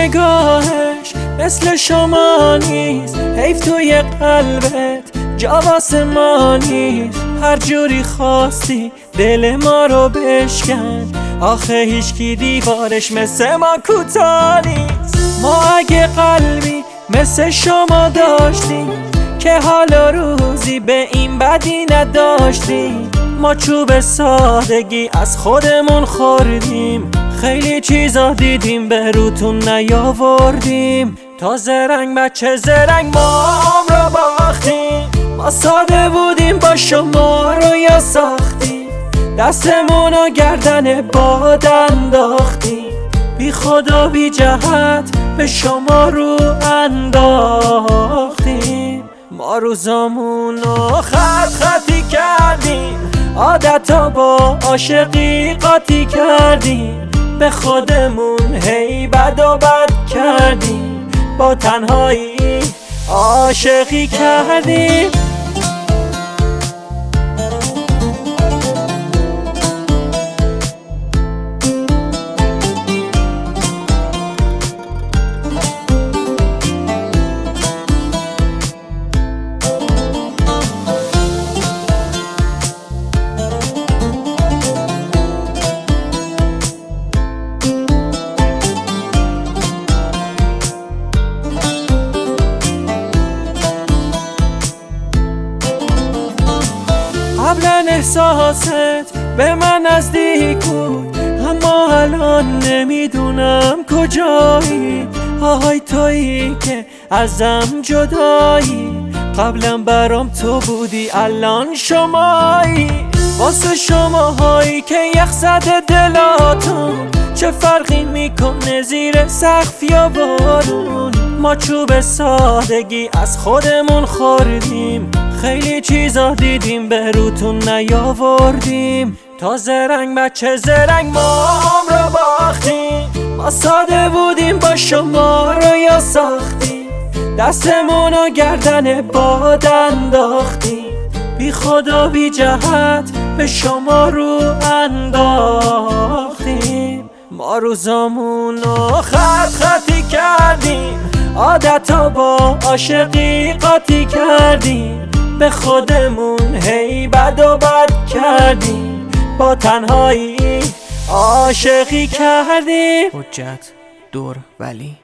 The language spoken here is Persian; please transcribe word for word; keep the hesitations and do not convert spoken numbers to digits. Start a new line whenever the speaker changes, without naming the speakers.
نگاهش مثل شما نیست، حیف توی قلبت جا واسه ما نیست. هر جوری خواستی دل ما رو بشکن، آخه هیچکی دیوارش مثل ما کوتاه نیست. ما اگه قلبی مثل شما داشتیم که حالا روزی به این بدی نداشتیم. ما چوب سادگی از خودمون خوردیم، خیلی چیزا دیدیم به روتون نیاوردیم. تا زرنگ بچه زرنگ ما را باختیم، ما ساده بودیم با شما رو یا ساختیم. دستمون و گردن باد انداختیم، بی خدا بی جهت به شما رو انداختیم. ما روزامون رو خط خطی کردیم، عادتا با عاشقی قاطی کردیم. به خودمون هی بد و بد کردیم، با تنهایی عاشقی کردیم. قبلا احساست به من نزدیک بود، اما الان نمیدونم کجایی. آهای تویی که ازم جدایی، قبلا برام تو بودی الان شمایی. واسه شماهایی که یخ زده دلاتون، چه فرقی میکنه زیر سقف یا بارون. ما چوب سادگی از خودمون خوردیم، خیلی چیزا دیدیم به روتون نیاوردیم. تا زرنگ بچه زرنگ ما را باختیم، ما ساده بودیم با شما رو یا ساختیم. دستمون و گردن باد انداختیم، بی خدا بی جهت به شما رو انداختیم. ما روزامون رو خط خطی کردیم، عادتا با عاشقی قاطی کردیم. به خودمون هی بد و بد کردیم، با تنهایی عاشقی کردیم.
حجت دور ولی